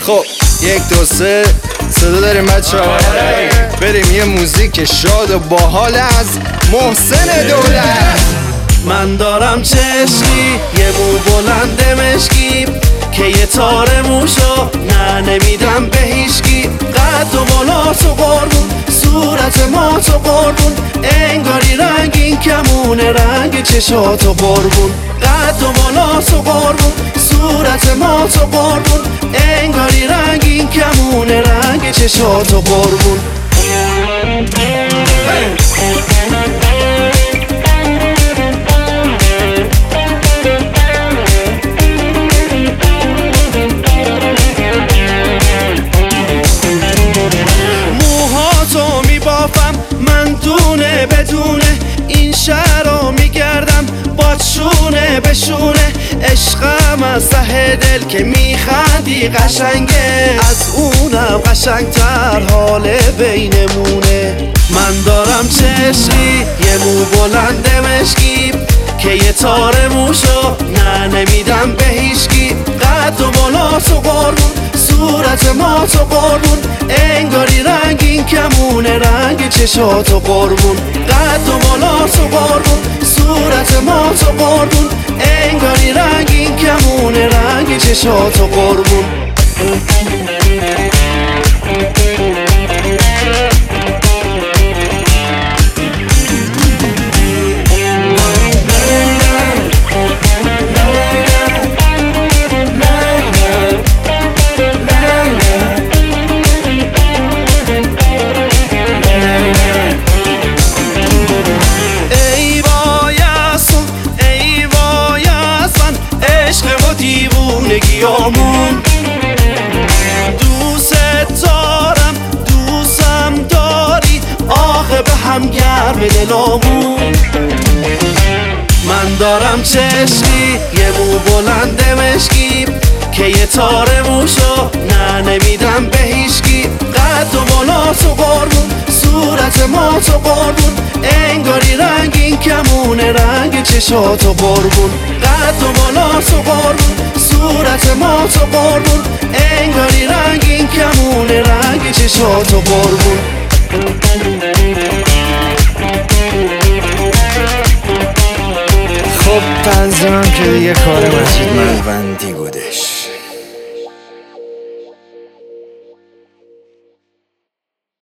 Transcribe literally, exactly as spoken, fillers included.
خب یک دو سه صدا داریم بچه ها، بریم یه موزیک شاد و باحال از محسن دولت. من دارم چشمی یه مو بلند مشکی که یه تار موشو نه نمیدم به هیچکی. قد و بالا تو قربون، صورت ما تو قربون، انگاری رنگین کمونه رنگ چشاتو قربون. قد و بالا تو قربون، صورت ما تو قربون، انگاری رنگین کمونه رنگ چشاتو قربون. موهاتو میبافم من دونه بدونه، این شهر رو میگردم با شونه به شونه. عشقم از ته دل که میخندی قشنگه، از اونم قشنگتر حال بینمونه. من دارم چشمی یه مو بلند مشکی که یه تار موشو نه نمیدم به هیچکی. قد و بالا تو قربون، صورت ما تو قربون، انگاری رنگین کمونه رنگ چشاتو قربون. قد و بالا تو قربون، صورت ما تو قربون، انگاری رنگین کمونه رنگ چشاتو قربون. دیوونگیامون دوست دارم دوستم داری، آخه به هم گرم دلامون. من دارم چشمی یه مو بلند مشکی که یه تار موشو نه نمیدم به هیچکی. قد و بالا تو قربون، صورت ما تو قربون، انگاری رنگین کمونه رنگ چشاتو قربون. قد و بالا تو قربون، صورت ما تو قربون، انگاری رنگین کمونه رنگ چشاتو قربون. خب تنظیمم که دیگه کار مجید ملوندی